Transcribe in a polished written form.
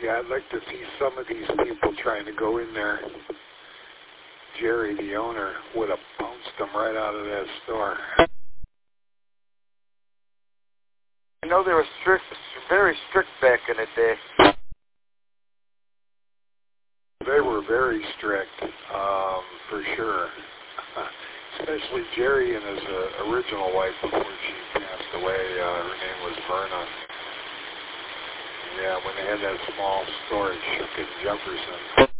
Yeah, I'd like to see some of these people trying to go in there. Jerry, the owner, would have bounced them right out of that store. I know they were strict, very strict back in the day. They were very strict, for sure. Especially Jerry and his original wife before she passed away. Her name was Verna. Yeah, when they had that small store at Shook and Jefferson.